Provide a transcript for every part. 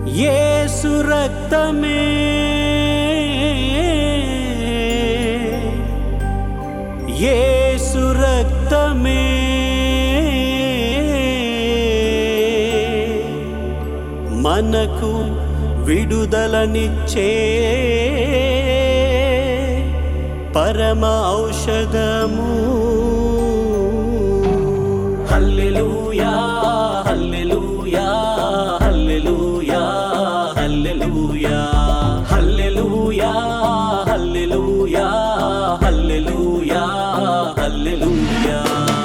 యేసు రక్తమే యేసు రక్తమే మనకు విడుదలనిచ్చే పరమ ఔషధము. హల్లెలూయా హల్లెలూయా హల్లెలూయా హల్లెలూయా హల్లెలూయా హల్లెలూయా హల్లెలూయా హల్లెలూయా.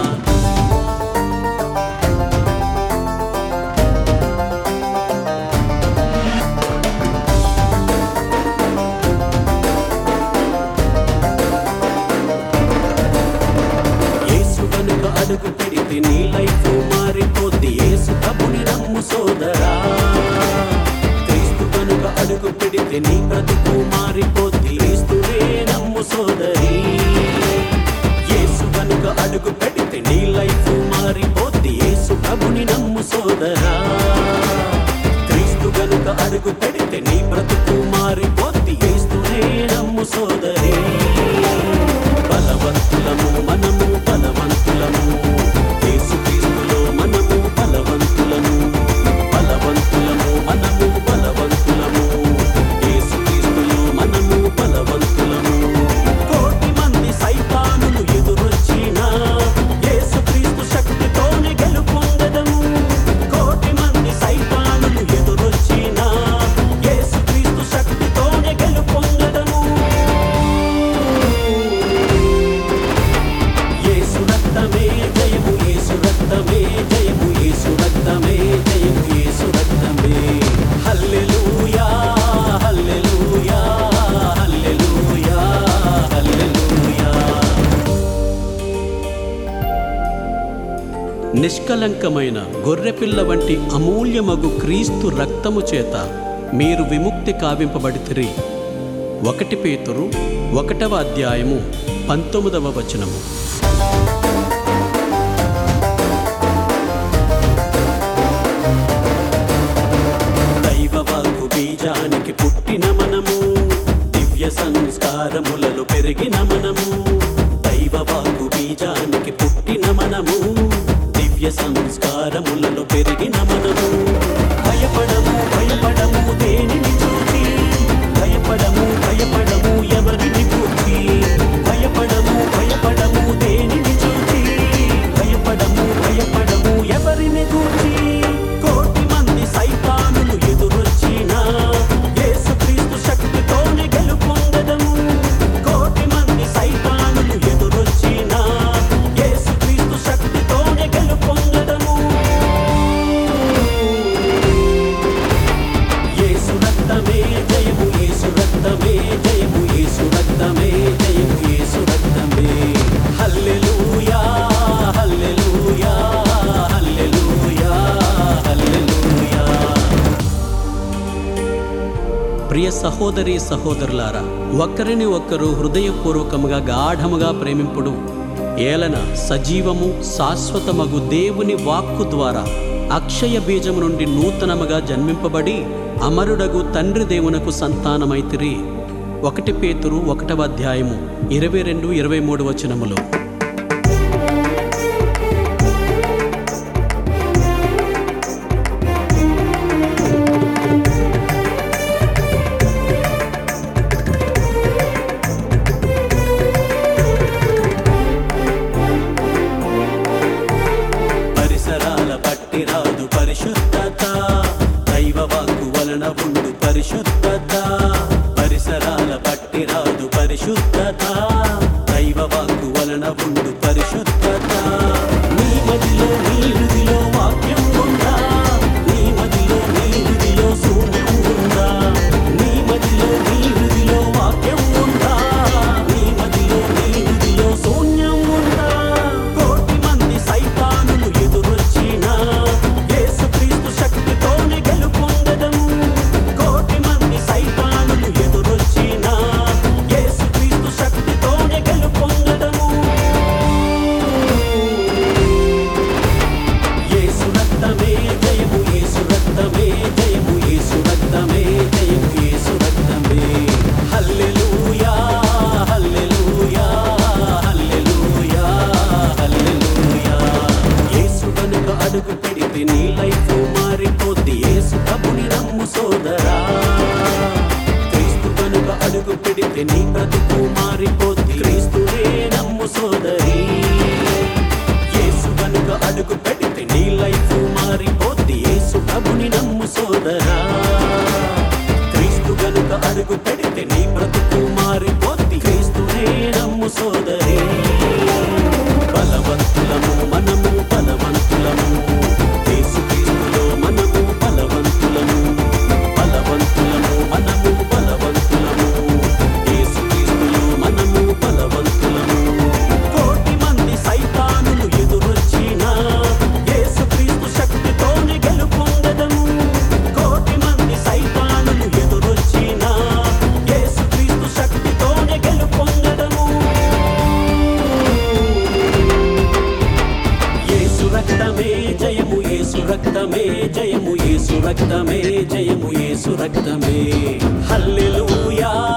అడుగు పెడితే నీ లైఫ్ మారిపోద్ది. యేసు ప్రభుని నమ్ము సోదరా. క్రీస్తు కనుక అడుగు పెడితే నీ బ్రతుకు మారిపోద్ది. క్రీస్తునే నమ్ము సోదరి. యేసు కనుక అడుగు పెడితే నీ లైఫ్ మారిపోద్ది. యేసు ప్రభుని నమ్ము సోదరా. క్రీస్తు కనుక అడుగు పెడితే నీ బ్రతుకు మారిపోద్ది. క్రీస్తునే నమ్ము సోదరి. బలవంతులము మనము బలవంతులము. యేసు క్రీస్తులో మనము బలవంతులము. బలవంతులము మనము బలవంతులము. యేసు క్రీస్తులో మనము బలవంతులము. కోటి మంది సైతానులు ఎదురొచ్చినా యేసు క్రీస్తు శక్తితోనే గెలుపొందెదము. కోటి మంది సైతానులు ఎదురొచ్చినా యేసు క్రీస్తు శక్తితోనే గెలుపొందెదము. యేసు రక్తమే జయము. యేసు రక్తమే జయము. యేసు రక్తమే జయము. యేసు రక్తమే. హల్లెలూయా హల్లెలూయా హల్లెలూయా హల్లెలూయా. నిష్కలంకమైన గొర్రెపిల్ల వంటి అమూల్యమగు క్రీస్తు రక్తము చేత మీరు విముక్తి కావింపబడితిరి. 1 పేతురు 1:19. దైవవాక్కు బీజానికి పుట్టిన మనము, దివ్య సంస్కారములలో పెరిగిన మనము. దైవవాక్కు బీజానికి పుట్టిన మనము, దివ్య సంస్కారములలో పెరిగిన మనము. భయపడము భయపడము దేనిని చూచి. భయపడము భయపడము ఎవరిని గూర్చి. భయపడము భయపడము దేనిని చూచి. భయపడము భయపడము ఎవరిని గూర్చి. కోటి మంది సైతానులు ఎదురొచ్చినా యేసు క్రీస్తు శక్తితోనే గెలుపొందెదము. కోటి మంది సైతానులు ఎదురొచ్చినా యేసు క్రీస్తు శక్తితోనే గెలుపొందెదము. యేసు రక్తమే జయము. యేసు రక్తమే జయము. యేసు రక్తమే జయము. యేసు రక్తమే. హల్లెలూయా హల్లెలూయా హల్లెలూయా హల్లెలూయా. ప్రియ సహోదరి సహోదరులారా, ఒకరిని ఒకరు హృదయపూర్వకముగా గాఢముగా ప్రేమింపుడు. ఏలన సజీవము శాశ్వతమగు దేవుని వాక్కు ద్వారా అక్షయ బీజము నుండి నూతనముగా జన్మింపబడి అమరుడగు తండ్రి దేవునకు సంతానమైతిరి. 1 పేతురు 1:22-23. పరిసరాల బట్టి రాదు పరిశుద్ధత. దైవవాక్కు వలన ఉండు పరిశుద్ధత. పరిసరాల బట్టి రాదు పరిశుద్ధత. దైవవాక్కు వలన ఉండు పరిశుద్ధత. నీ మదిలో నీ హృదిలో వాక్యం ఉందా. నీ మదిలో నీ హృదిలో శూన్యం ఉందా. నీ మదిలో నీ హృదిలో వాక్యం ఉందా. నీ మదిలో నీ హృదిలో శూన్యం ఉందా. కోటి మంది సైతానులు ఎదురొచ్చినా పెడితే నీ లైఫ్ మారిపోద్ది. యేసు ప్రభుని నమ్ము సోదరా, క్రీస్తు కనుక అడుగు పెడితే నీ బ్రతుకు మారిపోద్ది. క్రీస్తునే నమ్ము సోదరి, యేసు కనుక అడుగు పెడితే నీ లైఫ్ మారిపోద్ది. యేసు ప్రభుని నమ్ము సోదరా, క్రీస్తు కనుక అడుగు పెడితే నీ బ్రతుకు మారిపోద్ది. క్రీస్తునే నమ్ము సోదరి. బలవంతులము మనము బలవంతులము, యేసు క్రీస్తులో మనము బలవంతులము. బలవంతులము మనము బలవంతులము, యేసు క్రీస్తులో మనము బలవంతులము. కోటి మంది సైతానులు ఎదురొచ్చినా యేసు క్రీస్తు శక్తితోనే గెలుపొందెదము. కోటి మంది సైతానులు ఎదురొచ్చినా యేసు క్రీస్తు శక్తితోనే గెలుపొందెదము. యేసు రక్తమే జయము, యేసు రక్తమే జయము, యేసు రక్తమే జయము, యేసు రక్తమే. హల్లెలూయా